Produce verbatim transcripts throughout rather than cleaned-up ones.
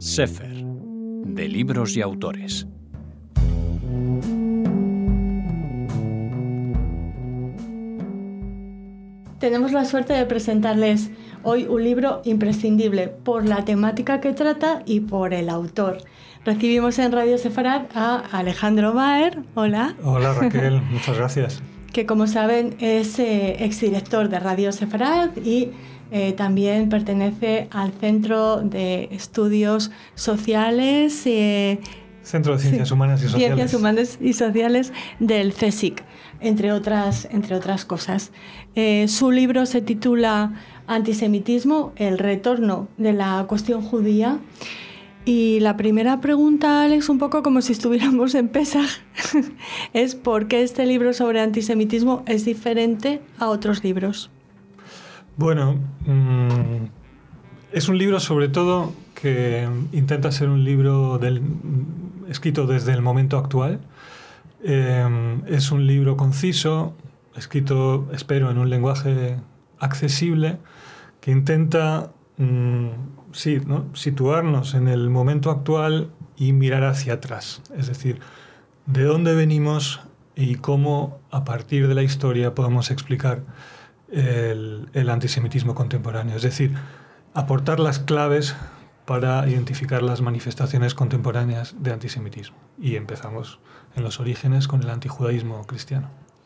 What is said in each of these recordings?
Sefer, de libros y autores. Tenemos la suerte de presentarles hoy un libro imprescindible por la temática que trata y por el autor. Recibimos en Radio Sefarad a Alejandro Baer. Hola. Hola Raquel, muchas gracias. Que como saben es eh, exdirector de Radio Sefarad y eh, también pertenece al Centro de Estudios Sociales, eh, Centro de Ciencias sí, Humanas y Sociales. Ciencias Humanas y Sociales del CSIC, entre otras, entre otras cosas. Eh, su libro se titula Antisemitismo, el retorno de la cuestión judía. Y la primera pregunta, Alex, un poco como si estuviéramos en Pesaj, es ¿por qué este libro sobre antisemitismo es diferente a otros libros? Bueno, mmm, es un libro sobre todo que intenta ser un libro del, escrito desde el momento actual. Eh, es un libro conciso, escrito, espero, en un lenguaje accesible, que intenta mmm, sí, ¿no? situarnos en el momento actual y mirar hacia atrás. Es decir, de dónde venimos y cómo, a partir de la historia, podemos explicar el, el antisemitismo contemporáneo. Es decir, aportar las claves para identificar las manifestaciones contemporáneas de antisemitismo. Y empezamos en los orígenes con el antijudaísmo cristiano.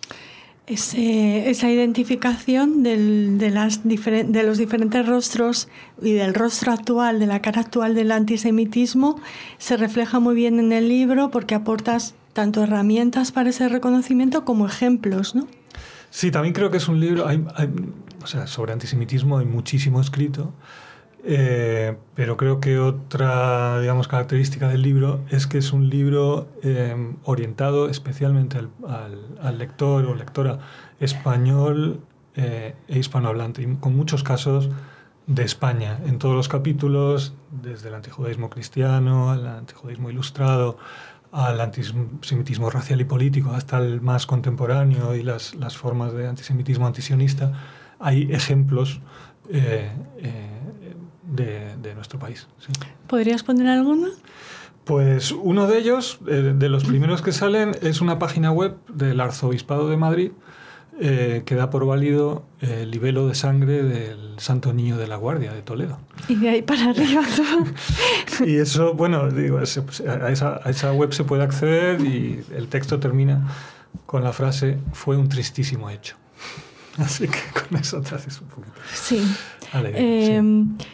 Ese, esa identificación del, de, las diferen, de los diferentes rostros y del rostro actual, de la cara actual del antisemitismo, se refleja muy bien en el libro porque aportas tanto herramientas para ese reconocimiento como ejemplos, ¿no? Sí, también creo que es un libro, hay, hay, o sea, sobre antisemitismo hay muchísimo escrito. Eh, pero creo que otra, digamos, característica del libro es que es un libro eh, orientado especialmente al, al, al lector o lectora español eh, e hispanohablante, y con muchos casos de España, en todos los capítulos, desde el antijudaísmo cristiano, al antijudaísmo ilustrado, al antisemitismo racial y político, hasta el más contemporáneo y las, las formas de antisemitismo antisionista. Hay ejemplos eh, eh, De, de nuestro país. Sí. ¿Podrías poner alguno? Pues uno de ellos, eh, de los primeros que salen, es una página web del Arzobispado de Madrid eh, que da por válido el libelo de sangre del Santo Niño de la Guardia de Toledo. Y de ahí para arriba todo. Y eso, bueno, digo, a esa, a esa web se puede acceder y el texto termina con la frase "fue un tristísimo hecho". Así que con eso te haces un poquito. Sí. Alegre, eh, sí.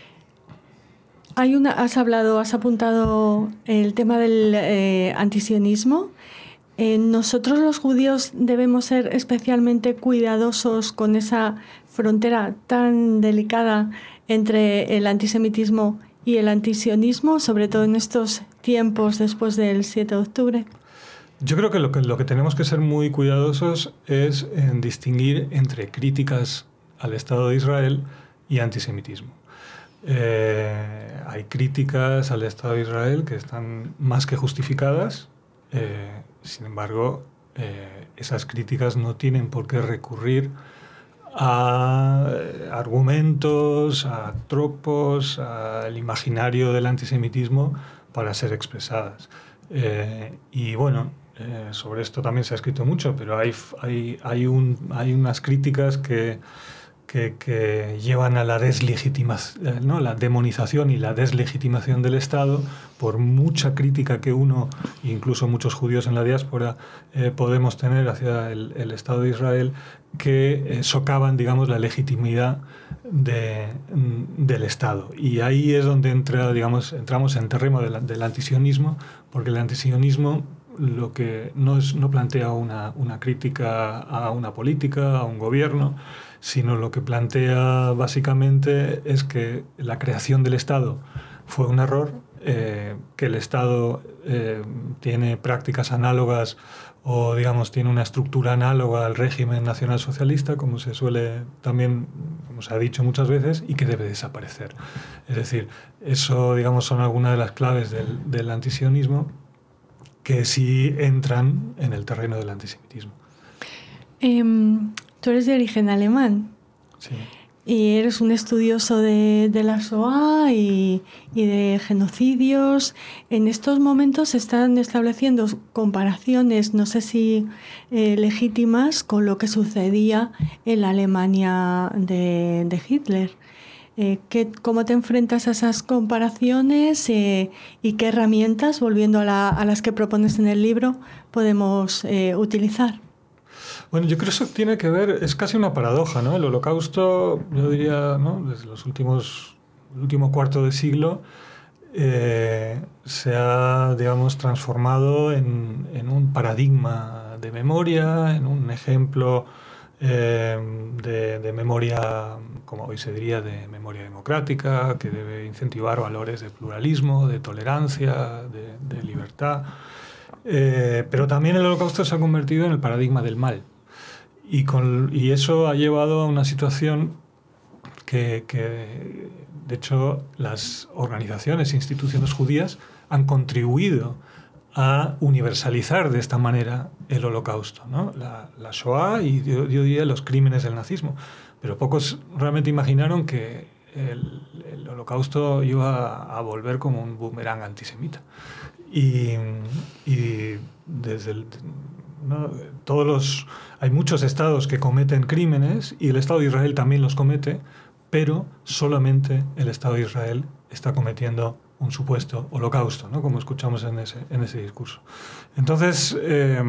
Hay una, has hablado, has apuntado el tema del eh, antisionismo. Eh, nosotros los judíos debemos ser especialmente cuidadosos con esa frontera tan delicada entre el antisemitismo y el antisionismo, sobre todo en estos tiempos después del siete de octubre. Yo creo que lo que, lo que tenemos que ser muy cuidadosos es en distinguir entre críticas al Estado de Israel y antisemitismo. Eh, hay críticas al Estado de Israel que están más que justificadas, eh, sin embargo, eh, esas críticas no tienen por qué recurrir a argumentos, a tropos, al imaginario del antisemitismo para ser expresadas. Eh, y bueno, eh, sobre esto también se ha escrito mucho, pero hay, hay, hay, un, hay unas críticas que Que, que llevan a la deslegitimación, ¿no? La demonización y la deslegitimación del Estado, por mucha crítica que uno, incluso muchos judíos en la diáspora, eh, podemos tener hacia el, el Estado de Israel, que eh, socavan, digamos, la legitimidad de, del Estado. Y ahí es donde entra, digamos, entramos en terreno del, del antisionismo, porque el antisionismo lo que no, es, no plantea una, una crítica a una política, a un gobierno, sino lo que plantea básicamente es que la creación del Estado fue un error, eh, que el Estado eh, tiene prácticas análogas o, digamos, tiene una estructura análoga al régimen nacionalsocialista, como se suele también, como se ha dicho muchas veces, y que debe desaparecer. Es decir, eso, digamos, son algunas de las claves del, del antisionismo que sí entran en el terreno del antisemitismo. Eh, tú eres de origen alemán. Sí. y eres un estudioso de, de la Shoah y, y de genocidios. En estos momentos se están estableciendo comparaciones, no sé si eh, legítimas, con lo que sucedía en la Alemania de, de Hitler. Eh, ¿qué, ¿Cómo te enfrentas a esas comparaciones eh, y qué herramientas, volviendo a, la, a las que propones en el libro, podemos eh, utilizar? Bueno, yo creo que eso tiene que ver, es casi una paradoja, ¿no? El Holocausto, yo diría, ¿no? Desde los últimos, el último cuarto de siglo, eh, se ha, digamos, transformado en, en un paradigma de memoria, en un ejemplo eh, de, de memoria, como hoy se diría, de memoria democrática, que debe incentivar valores de pluralismo, de tolerancia, de, de libertad. Eh, pero también el Holocausto se ha convertido en el paradigma del mal. Y, con, y eso ha llevado a una situación que, que, de hecho, las organizaciones e instituciones judías han contribuido a universalizar de esta manera el Holocausto, ¿no? La, la Shoah y, yo, yo diría, los crímenes del nazismo. Pero pocos realmente imaginaron que el, el Holocausto iba a, a volver como un boomerang antisemita. Y, y desde el... ¿no? Todos los, hay muchos estados que cometen crímenes y el Estado de Israel también los comete, pero solamente el Estado de Israel está cometiendo un supuesto holocausto, ¿no? Como escuchamos en ese, en ese discurso. Entonces, eh,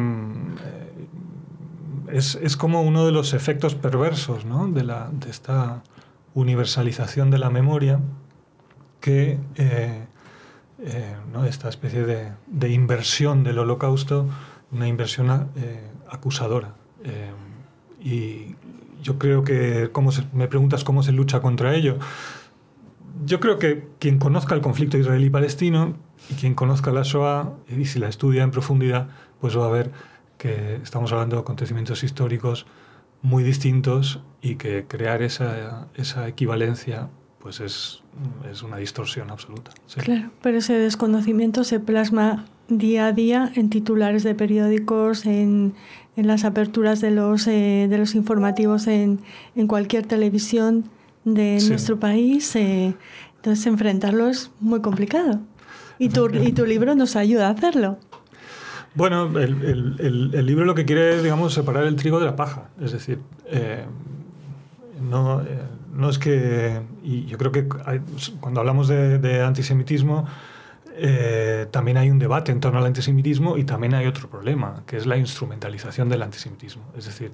es, es como uno de los efectos perversos, ¿no? de, la, de esta universalización de la memoria que... Eh, eh, ¿no? esta especie de, de inversión del holocausto, una inversión eh, acusadora. Eh, y yo creo que, ¿cómo se, me preguntas cómo se lucha contra ello? Yo creo que quien conozca el conflicto israelí-palestino y quien conozca la Shoah, y si la estudia en profundidad, pues va a ver que estamos hablando de acontecimientos históricos muy distintos y que crear esa, esa equivalencia pues es, es una distorsión absoluta. Sí. Claro, pero ese desconocimiento se plasma día a día en titulares de periódicos, en, en las aperturas de los, eh, de los informativos en, en cualquier televisión de sí. nuestro país. Eh, entonces, enfrentarlo es muy complicado. Y tu, y tu libro nos ayuda a hacerlo. Bueno, el, el, el, el libro lo que quiere es, digamos, separar el trigo de la paja. Es decir, eh, no... Eh, No es que, y yo creo que hay, cuando hablamos de, de antisemitismo, eh, también hay un debate en torno al antisemitismo y también hay otro problema, que es la instrumentalización del antisemitismo. Es decir,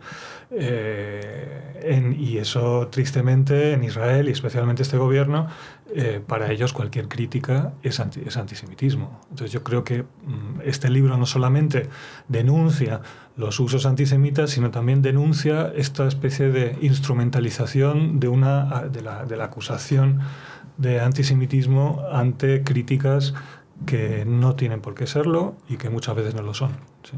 eh, en, y eso tristemente en Israel y especialmente este gobierno, eh, para ellos cualquier crítica es, anti, es antisemitismo. Entonces yo creo que mm, este libro no solamente denuncia los usos antisemitas, sino también denuncia esta especie de instrumentalización de, una, de, la, de la acusación de antisemitismo ante críticas que no tienen por qué serlo y que muchas veces no lo son. ¿Sí?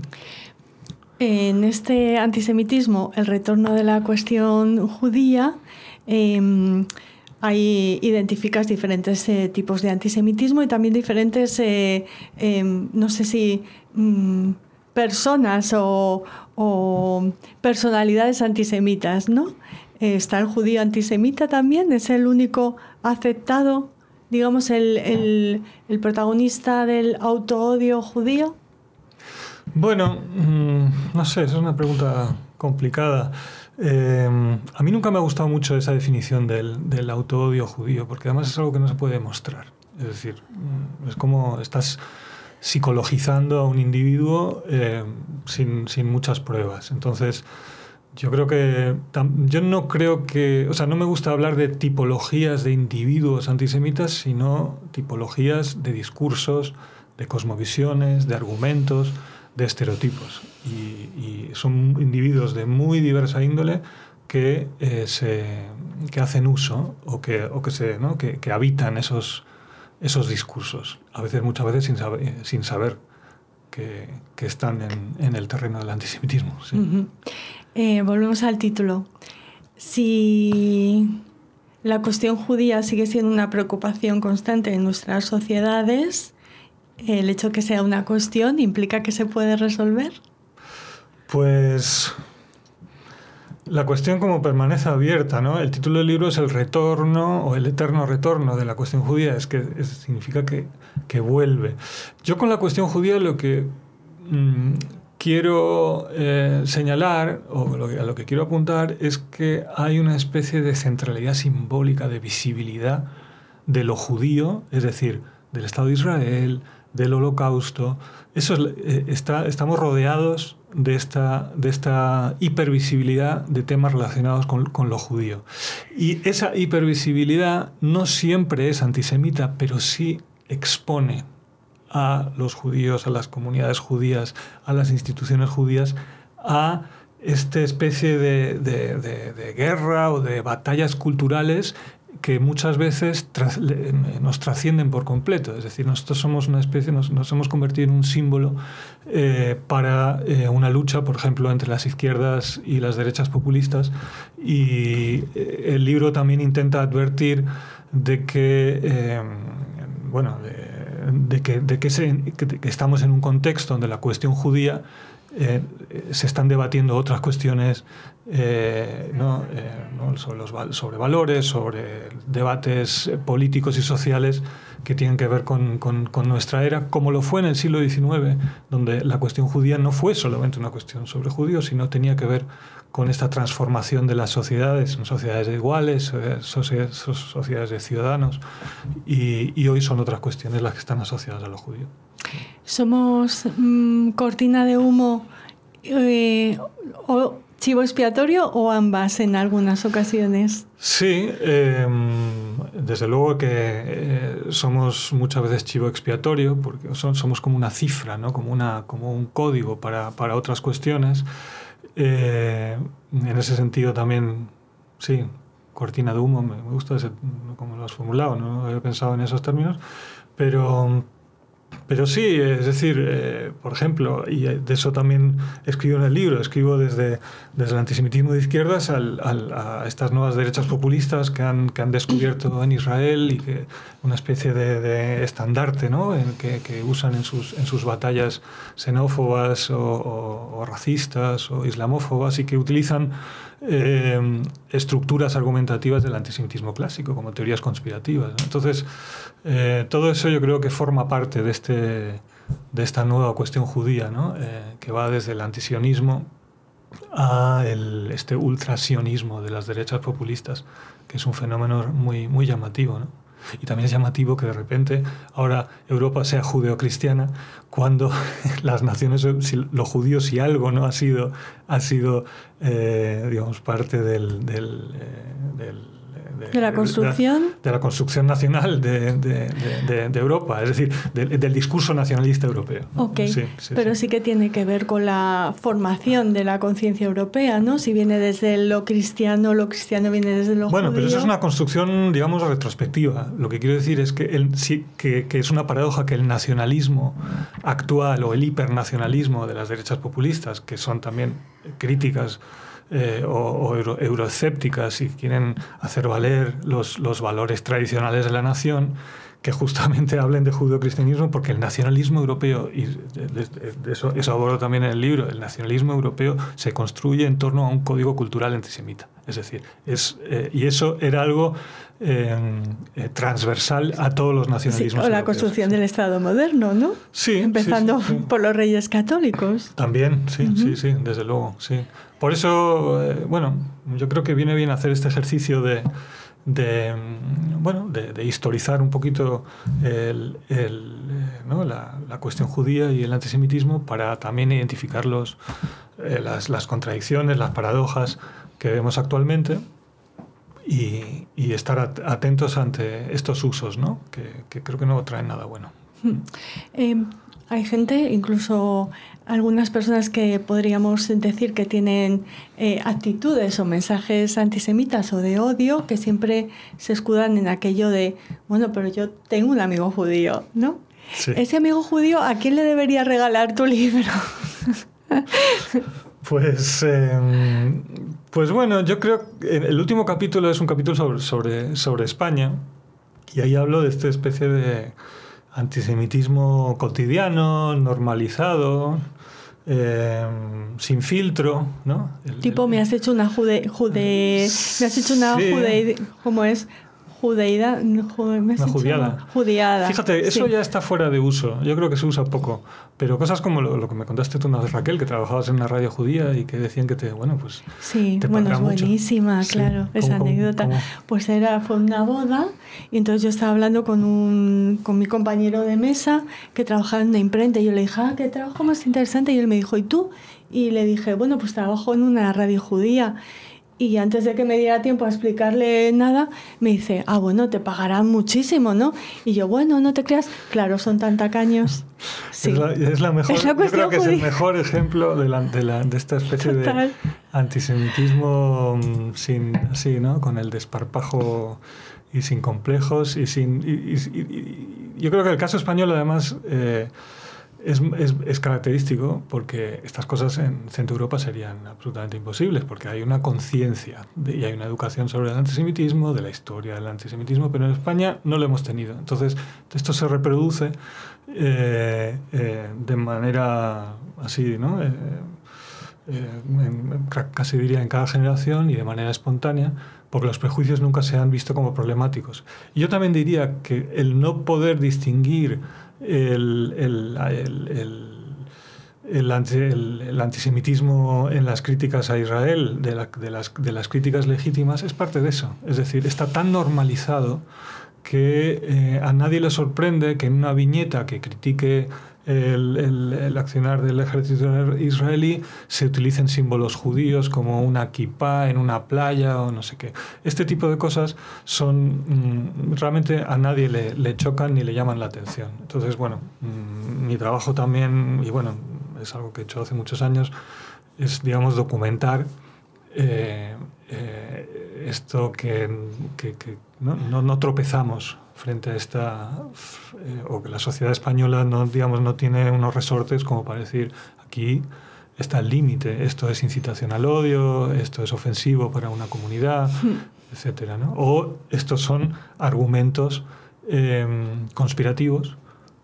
En este antisemitismo, el retorno de la cuestión judía, eh, ahí identificas diferentes eh, tipos de antisemitismo y también diferentes, eh, eh, no sé si... Mm, personas o, o personalidades antisemitas, ¿no? Está el judío antisemita también, es el único aceptado, digamos, el, el, el protagonista del autoodio judío. Bueno, mmm, no sé, es una pregunta complicada. Eh, a mí nunca me ha gustado mucho esa definición del, del autoodio judío, porque además es algo que no se puede demostrar. Es decir, es como estás psicologizando a un individuo eh, sin, sin muchas pruebas. Entonces, yo creo que... Yo no creo que... O sea, no me gusta hablar de tipologías de individuos antisemitas, sino tipologías de discursos, de cosmovisiones, de argumentos, de estereotipos. Y, y son individuos de muy diversa índole que, eh, se, que hacen uso o que, o que, se, ¿no? que, que habitan esos... esos discursos, a veces, muchas veces sin saber, sin saber que, que están en, en el terreno del antisemitismo. Sí. Uh-huh. Eh, volvemos al título. Si la cuestión judía sigue siendo una preocupación constante en nuestras sociedades, ¿el hecho de que sea una cuestión implica que se puede resolver? Pues la cuestión como permanece abierta, ¿no? El título del libro es El retorno o el eterno retorno de la cuestión judía, es que es, significa que, que vuelve. Yo con la cuestión judía lo que mmm, quiero eh, señalar, o lo que, a lo que quiero apuntar, es que hay una especie de centralidad simbólica, de visibilidad de lo judío, es decir, del Estado de Israel, del Holocausto. Eso es, eh, está, estamos rodeados de esta, de esta hipervisibilidad de temas relacionados con, con lo judío. Y esa hipervisibilidad no siempre es antisemita, pero sí expone a los judíos, a las comunidades judías, a las instituciones judías, a esta especie de, de, de, de guerra o de batallas culturales que muchas veces tras, nos trascienden por completo. Es decir, nosotros somos una especie, nos, nos hemos convertido en un símbolo eh, para eh, una lucha, por ejemplo, entre las izquierdas y las derechas populistas. Y eh, el libro también intenta advertir de que, eh, bueno, de, de que, de que, se, que, que estamos en un contexto donde la cuestión judía Eh, se están debatiendo otras cuestiones eh, ¿no? Eh, ¿no? sobre, los, sobre valores, sobre debates políticos y sociales que tienen que ver con, con, con nuestra era, como lo fue en el siglo diecinueve, donde la cuestión judía no fue solamente una cuestión sobre judíos, sino tenía que ver con esta transformación de las sociedades, en sociedades de iguales, sociedades, sociedades de ciudadanos, y, y hoy son otras cuestiones las que están asociadas a lo judío. ¿Somos mmm, cortina de humo eh, o chivo expiatorio o ambas en algunas ocasiones? Sí, eh, desde luego que eh, somos muchas veces chivo expiatorio, porque son, somos como una cifra, ¿no? como, una, como un código para, para otras cuestiones. Eh, en ese sentido también, sí, cortina de humo, me gusta ese, como lo has formulado, no había pensado en esos términos, pero... Pero sí, es decir, eh, por ejemplo, y de eso también escribo en el libro, escribo desde, desde el antisemitismo de izquierdas al, al, a estas nuevas derechas populistas que han, que han descubierto en Israel y que una especie de, de estandarte, ¿no? en que, que usan en sus, en sus batallas xenófobas o, o, o racistas o islamófobas y que utilizan eh, estructuras argumentativas del antisemitismo clásico como teorías conspirativas, ¿no? Entonces, eh, todo eso yo creo que forma parte de este de esta nueva cuestión judía, ¿no? eh, que va desde el antisionismo a el, este ultrasionismo de las derechas populistas, que es un fenómeno muy, muy llamativo, ¿no? Y también es llamativo que de repente ahora Europa sea judeocristiana cuando las naciones, si, los judíos, si algo no ha sido, ha sido eh, digamos, parte del... del, eh, del De, de la construcción de, de la construcción nacional de, de, de, de Europa, es decir, de, del discurso nacionalista europeo. Ok, sí, sí, pero sí. sí que tiene que ver con la formación de la conciencia europea, ¿no? Si viene desde lo cristiano, lo cristiano viene desde lo bueno, judío. Pero eso es una construcción, digamos, retrospectiva. Lo que quiero decir es que, el, sí, que, que es una paradoja que el nacionalismo actual o el hipernacionalismo de las derechas populistas, que son también críticas Eh, o, o euro, euroescépticas y quieren hacer valer los, los valores tradicionales de la nación, que justamente hablen de judeocristianismo, porque el nacionalismo europeo, y de, de, de eso, eso abordo también en el libro, el nacionalismo europeo se construye en torno a un código cultural antisemita. Es decir, es, eh, y eso era algo eh, eh, transversal a todos los nacionalismos sí, o la europeos. construcción del Estado moderno, ¿no? Sí. Empezando sí, sí, sí. por los reyes católicos. También, sí, uh-huh. sí, sí, desde luego, sí. Por eso, eh, bueno, yo creo que viene bien hacer este ejercicio de, de bueno, de, de historizar un poquito el, el, ¿no? la, la cuestión judía y el antisemitismo para también identificar los, eh, las, las contradicciones, las paradojas que vemos actualmente y, y estar atentos ante estos usos, ¿no? que, que creo que no traen nada bueno. Hmm. Eh, hay gente, incluso algunas personas que podríamos decir que tienen eh, actitudes o mensajes antisemitas o de odio, que siempre se escudan en aquello de, bueno, pero yo tengo un amigo judío, ¿no? Sí. Ese amigo judío, ¿a quién le debería regalar tu libro? Pues, eh, pues bueno, yo creo que el último capítulo es un capítulo sobre, sobre, sobre España, y ahí hablo de esta especie de antisemitismo cotidiano, normalizado, eh, sin filtro, ¿no? El, tipo, el, me has hecho una jude... jude me has hecho una sí. jude... ¿Cómo es? Judeida, jude, me has una hecho judiada. judiada. Fíjate, eso sí. ya está fuera de uso. Yo creo que se usa poco. Pero cosas como lo, lo que me contaste tú una vez, Raquel, que trabajabas en una radio judía y que decían que te, bueno, pues sí, te bueno, es mucho. buenísima, Sí. claro, esa ¿Cómo, anécdota. cómo? Pues era, fue una boda y entonces yo estaba hablando con un con mi compañero de mesa que trabajaba en una imprenta y yo le dije, ah, qué trabajo más interesante. Y él me dijo, ¿y tú? Y le dije, bueno, pues trabajo en una radio judía. Y antes de que me diera tiempo a explicarle nada, me dice, ah, bueno, te pagarán muchísimo, ¿no? Y yo, bueno, no te creas, claro, son tan tacaños. Sí. Es, la, es la mejor, es la yo creo que judía. es el mejor ejemplo de, la, de, la, de esta especie Total. de antisemitismo sin, así, ¿no? Con el desparpajo y sin complejos y sin... Y, y, y, y, yo creo que el caso español, además... Eh, Es, es, es característico porque estas cosas en Centro Europa serían absolutamente imposibles porque hay una conciencia y hay una educación sobre el antisemitismo, de la historia del antisemitismo, pero en España no lo hemos tenido. Entonces, esto se reproduce eh, eh, de manera así, ¿no? Eh, eh, en, casi diría en cada generación y de manera espontánea, porque los prejuicios nunca se han visto como problemáticos. Y yo también diría que el no poder distinguir El, el, el, el, el, anti, el, el antisemitismo en las críticas a Israel, de, la, de, las, de las críticas legítimas, es parte de eso. Es decir, está tan normalizado que eh, a nadie le sorprende que en una viñeta que critique el, el, el accionar del ejército israelí se utilicen símbolos judíos como una kipá en una playa o no sé qué. Este tipo de cosas son mmm, realmente a nadie le, le chocan ni le llaman la atención. Entonces, bueno, mmm, mi trabajo también, y bueno, es algo que he hecho hace muchos años, es, digamos, documentar eh, eh, esto que, que, que no, no, no tropezamos frente a esta, eh, o que la sociedad española no, digamos, no tiene unos resortes como para decir, aquí está el límite, esto es incitación al odio, esto es ofensivo para una comunidad, sí. etcétera, ¿no? O estos son argumentos eh, conspirativos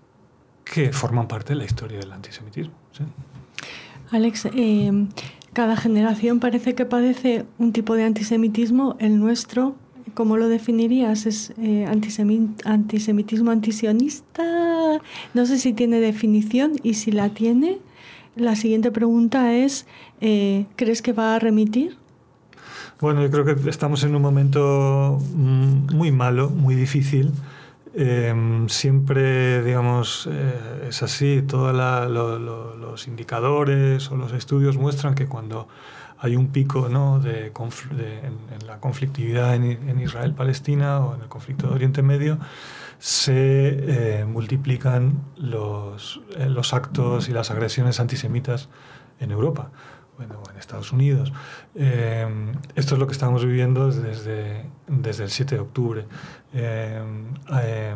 que forman parte de la historia del antisemitismo. ¿Sí? Alex, eh, cada generación parece que padece un tipo de antisemitismo. El nuestro, ¿cómo lo definirías? ¿Es eh, antisemi- antisemitismo antisionista? No sé si tiene definición, y si la tiene, la siguiente pregunta es, eh, ¿crees que va a remitir? Bueno, yo creo que estamos en un momento muy malo, muy difícil. Eh, siempre, digamos, eh, es así. Todos lo, lo, los indicadores o los estudios muestran que cuando hay un pico, ¿no?, de, confl- de en, en la conflictividad en, en Israel-Palestina o en el conflicto de Oriente Medio, se eh, multiplican los, eh, los actos y las agresiones antisemitas en Europa, bueno, en Estados Unidos. Eh, esto es lo que estamos viviendo desde, desde el siete de octubre. Eh, eh,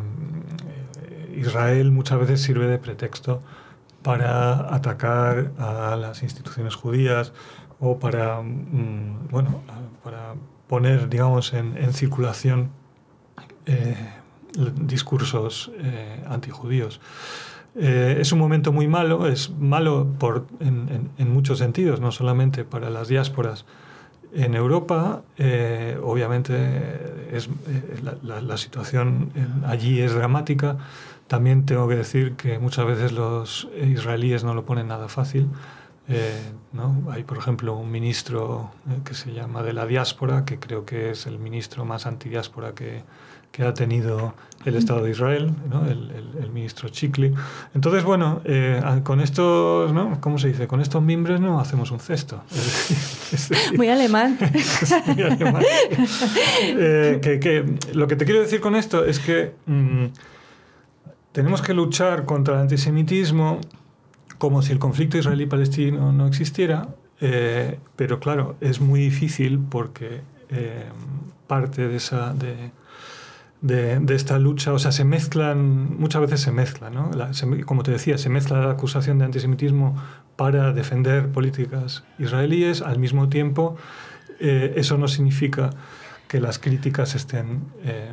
Israel muchas veces sirve de pretexto para atacar a las instituciones judías o para, mmm, bueno, para poner, digamos, en, en circulación eh, discursos eh, antijudíos. Eh, es un momento muy malo, es malo por, en, en, en muchos sentidos, no solamente para las diásporas en Europa, eh, obviamente es, eh, la, la, la situación en, allí es dramática. También tengo que decir que muchas veces los israelíes no lo ponen nada fácil. Eh, ¿no? Hay, por ejemplo, un ministro eh, que se llama de la diáspora, que creo que es el ministro más antidiáspora que, que ha tenido el Estado de Israel, ¿no? el, el, el ministro Chikli. Entonces, bueno, eh, con estos, ¿no?, ¿cómo se dice? Con estos mimbres no hacemos un cesto. Es decir, es decir, muy alemán. Es muy alemán. eh, que, que, lo que te quiero decir con esto es que mmm, tenemos que luchar contra el antisemitismo como si el conflicto israelí-palestino no existiera, eh, pero claro, es muy difícil porque eh, parte de esa... De, De, de esta lucha, o sea, se mezclan, muchas veces se mezcla, ¿no? La, se, como te decía, se mezcla la acusación de antisemitismo para defender políticas israelíes. Al mismo tiempo, eh, eso no significa que las críticas estén, eh,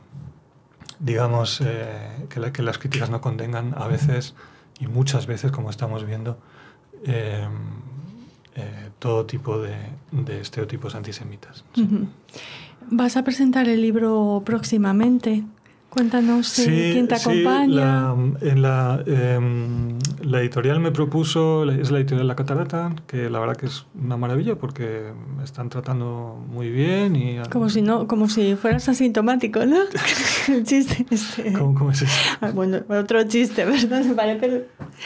digamos, eh, que, la, que las críticas no contengan a veces, y muchas veces, como estamos viendo, eh, eh, todo tipo de, de estereotipos antisemitas. Sí. Uh-huh. ¿Vas a presentar el libro próximamente? Cuéntanos eh, sí, quién te acompaña. Sí, la, en la, eh, la editorial me propuso, es la editorial La Catarata, que la verdad que es una maravilla porque me están tratando muy bien. Y, como, si no, como si fueras asintomático, ¿no? El chiste este. ¿Cómo, cómo es eso? Ah, bueno, otro chiste, ¿verdad? Me parece.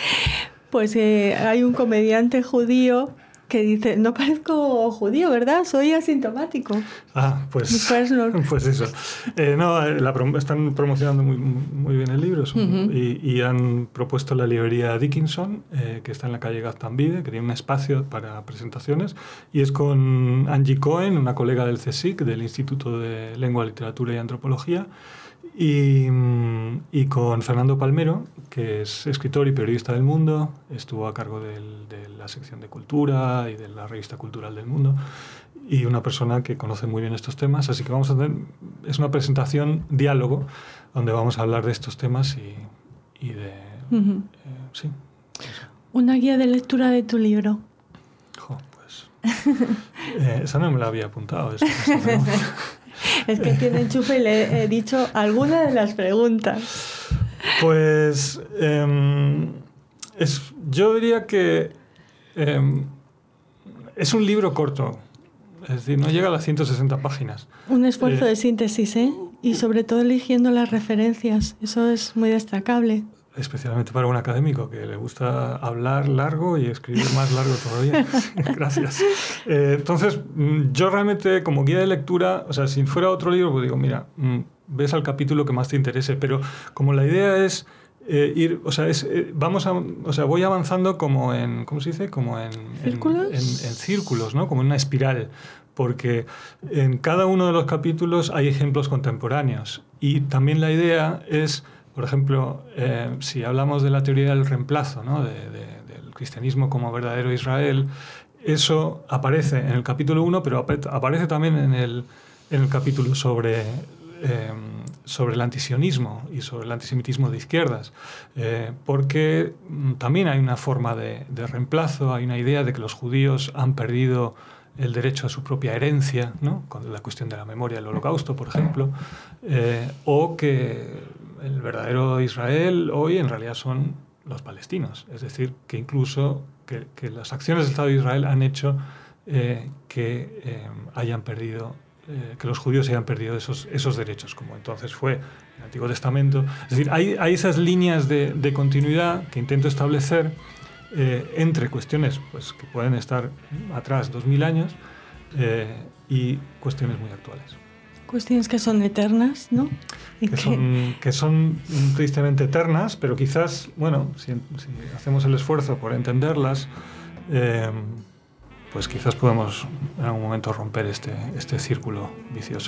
Pues eh, hay un comediante judío que dice, no parezco judío, ¿verdad? Soy asintomático. Ah, pues, pues eso. Eh, no, la prom- están promocionando muy, muy bien el libro son, uh-huh. y, y han propuesto la librería Dickinson, eh, que está en la calle Gaztambide, que tiene un espacio para presentaciones, y es con Angie Cohen, una colega del CSIC, del Instituto de Lengua, Literatura y Antropología, y, y con Fernando Palmero, que es escritor y periodista del Mundo, estuvo a cargo del, de la sección de cultura y de la revista cultural del Mundo, y una persona que conoce muy bien estos temas, así que vamos a tener, es una presentación diálogo, donde vamos a hablar de estos temas y, y de... Uh-huh. eh, sí. Eso. Una guía de lectura de tu libro. Jo, pues... eh, esa no me la había apuntado. Esa, esa no. Es que tiene enchufe y le he dicho alguna de las preguntas. Pues eh, es, yo diría que eh, es un libro corto, es decir, no llega a las ciento sesenta páginas. Un esfuerzo eh, de síntesis, ¿eh? Y sobre todo eligiendo las referencias, eso es muy destacable. Especialmente para un académico que le gusta hablar largo y escribir más largo todavía. Gracias. Eh, entonces, yo realmente como guía de lectura, o sea, si fuera otro libro, pues digo, mira, ves al capítulo que más te interese, pero como la idea es eh, ir, o sea, es, eh, vamos a, o sea, voy avanzando como en, ¿cómo se dice? Como en círculos, en, en, en círculos, ¿no? Como en una espiral, porque en cada uno de los capítulos hay ejemplos contemporáneos y también la idea es, por ejemplo, eh, si hablamos de la teoría del reemplazo, ¿no? de, de, del cristianismo como verdadero Israel, eso aparece en el capítulo uno, pero aparece también en el, en el capítulo sobre, eh, sobre el antisionismo y sobre el antisemitismo de izquierdas, eh, porque también hay una forma de, de reemplazo, hay una idea de que los judíos han perdido el derecho a su propia herencia, ¿no? Con la cuestión de la memoria del Holocausto, por ejemplo, eh, o que el verdadero Israel hoy en realidad son los palestinos. Es decir, que incluso que, que las acciones del Estado de Israel han hecho eh, que eh, hayan perdido, eh, que los judíos hayan perdido esos, esos derechos, como entonces fue en el Antiguo Testamento. Es decir, hay, hay esas líneas de, de continuidad que intento establecer eh, entre cuestiones pues, que pueden estar atrás dos mil años eh, y cuestiones muy actuales. Cuestiones que son eternas, ¿no? Que, que... Son, que son tristemente eternas, pero quizás, bueno, si, si hacemos el esfuerzo por entenderlas, eh, pues quizás podemos en algún momento romper este, este círculo vicioso.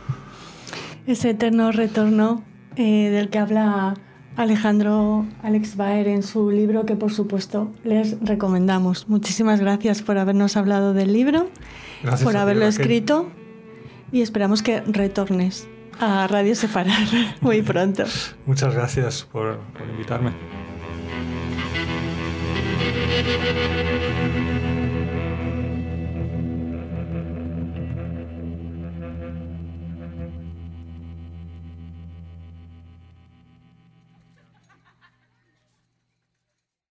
Ese eterno retorno eh, del que habla Alejandro Alex Baer en su libro, que por supuesto les recomendamos. Muchísimas gracias por habernos hablado del libro, gracias por haberlo escrito. Y esperamos que retornes a Radio Sefarad muy pronto. Muchas gracias por, por invitarme.